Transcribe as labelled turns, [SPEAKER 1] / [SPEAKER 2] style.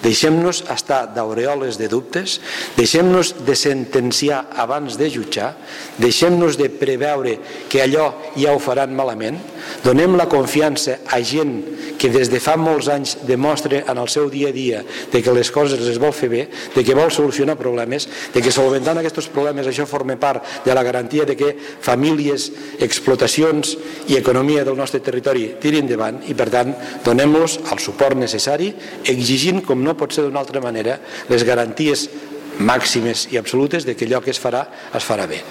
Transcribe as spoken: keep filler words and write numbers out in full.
[SPEAKER 1] deixem-nos estar d'aureoles de dubtes, deixem-nos de sentenciar abans de jutjar, deixem-nos de preveure que allò ja ho faran malament, donem la confiança a gent que des de fa molts anys demostra en el seu dia a dia de que les coses les vol fer bé, de que vol solucionar problemes, de que solventant aquests problemes això forma part de la garantia de que famílies, explotacions i economia del nostre territori tirin endavant i per tant donem-los el suport necessari exigint, com no pot ser d'una altra manera, les garanties màximes i absolutes de que allò que es farà es farà bé.